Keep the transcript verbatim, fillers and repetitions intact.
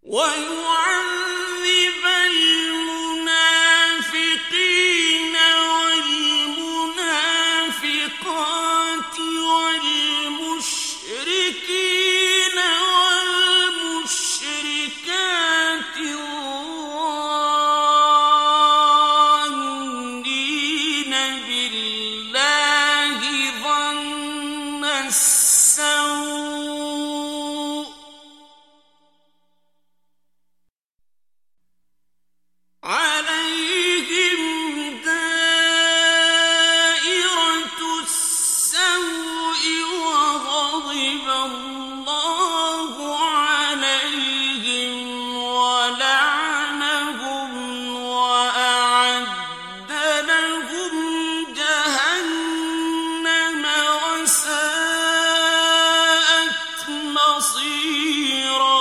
ويعذب المنافقين والمنافقات والمشركين والمشركات الظانين بالله ظن السوء عليهم دائرة السوء وغضب الله عليهم ولعنهم وأعد لهم جهنم وساءت مصيرا.